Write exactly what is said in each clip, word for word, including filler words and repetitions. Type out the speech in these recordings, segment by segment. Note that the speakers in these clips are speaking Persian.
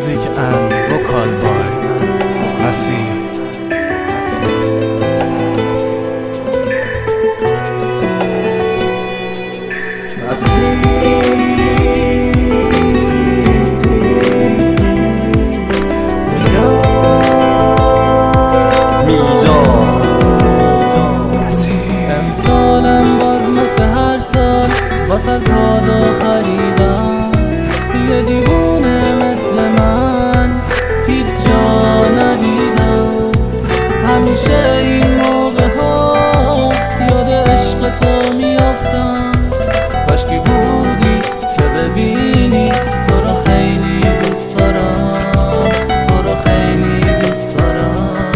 Music and vocal by Hasim. واسه کادو خریدم یه دیوونه مثل من هیچ جا ندیدم. همیشه این موقع ها یاد عشق تو میافتم. کاشکی بودی که ببینی تو رو خیلی دوست دارم، تو رو خیلی دوست دارم.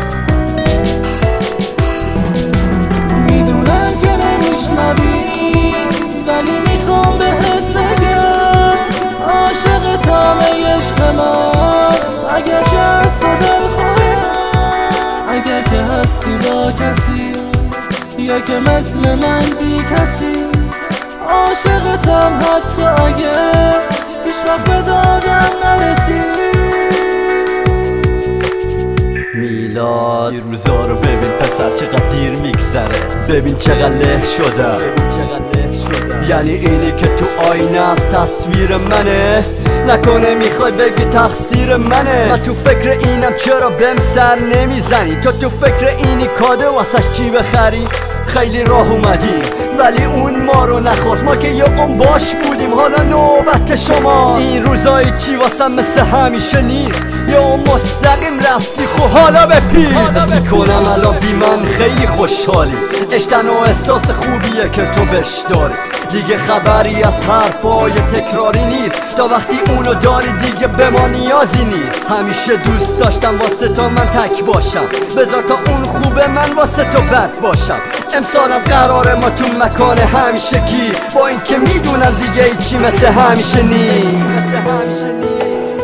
میدونم که نمیشنوی ولی میخوام بهت بگم عاشقتم ای عشق من. اگر که از تو دل خورم، اگر که هستی با کسی یا که مثل من بی کسی، عاشقتم حتی اگر هیچ وقت به دادم نرسی. میلاد این روزا رو ببین پسر چقدر دیر میگذره، ببین چقدر له شده، یعنی اینی که تو آینه از تصویر منه. نکنه میخوای بگی تقصیر منه. من تو فکر اینم چرا بهم سر نمیزنی. تو تو فکر اینی کادو واسش چی بخری. خیلی راه اومدیم ولی اون ما رو نخواست. ما که یه اون باش بودیم حالا نوبت شما. این روزایی چی واسم مثل همیشه نیست. یا اون مستقیم رفتی خو حالا بپیر. حس میکنم الان بی من خیلی خوشحالی. اشتن و احساس خوبیه که تو بش داری. دیگه خبری از حرفای تکراری نیست. تا وقتی اونو داری دیگه به ما نیازی نیست. همیشه دوست داشتم واسه تو من تک باشم. بذار تا اون خوبه من واسه تو بد باشم. امسالم قراره ما تو مکان همیشه کی. با این که میدونم دیگه ایچی مثل همیشه نیست. مثل همیشه نیست.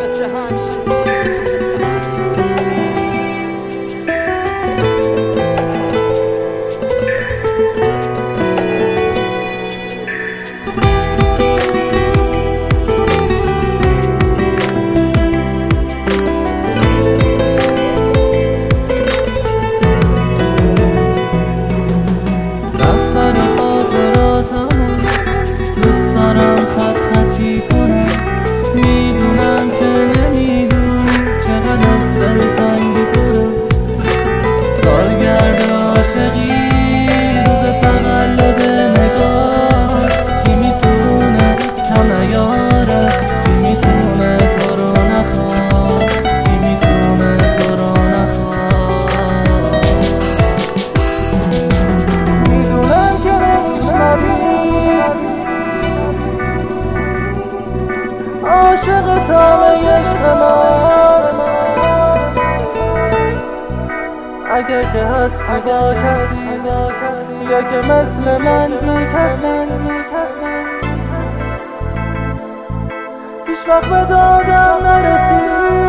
عاشقتم ای عشق من. اگر که هستی با کسی یا که مثل من بی کسی، هیچ وقت به دادم نرسی.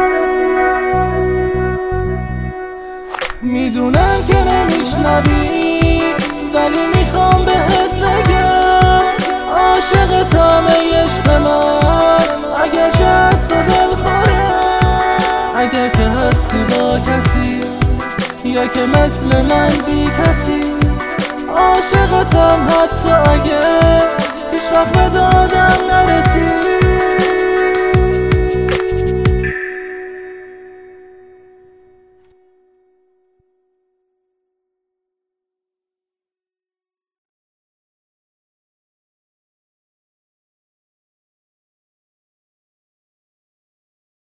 میدونم که نمیشنوی ولی میخوام بهت بگم عاشقتم ای عشق من. اگر که از تو دل خورم، اگر که هستی با کسی یا که مثل من بی کسی، عاشقتم حتی اگر هیچ وقت به دادم